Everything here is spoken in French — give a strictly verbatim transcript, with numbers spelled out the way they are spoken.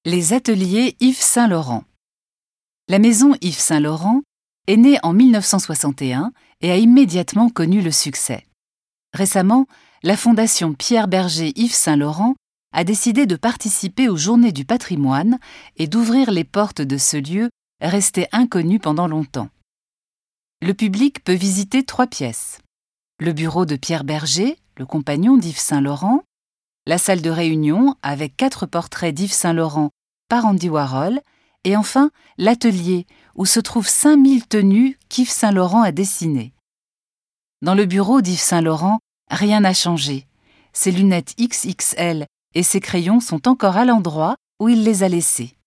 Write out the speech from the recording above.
Les ateliers Yves Saint Laurent. La maison Yves Saint Laurent est née en mille neuf cent soixante et un et a immédiatement connu le succès. Récemment, la fondation Pierre Bergé Yves Saint Laurent a décidé de participer aux Journées du patrimoine et d'ouvrir les portes de ce lieu resté inconnu pendant longtemps. Le public peut visiter trois pièces. Le bureau de Pierre Bergé, le compagnon d'Yves Saint Laurent, la salle de réunion avec quatre portraits d'Yves Saint Laurent par Andy Warhol, et enfin l'atelier où se trouvent cinq mille tenues qu'Yves Saint Laurent a dessinées. Dans le bureau d'Yves Saint Laurent, rien n'a changé. Ses lunettes X X L et ses crayons sont encore à l'endroit où il les a laissés.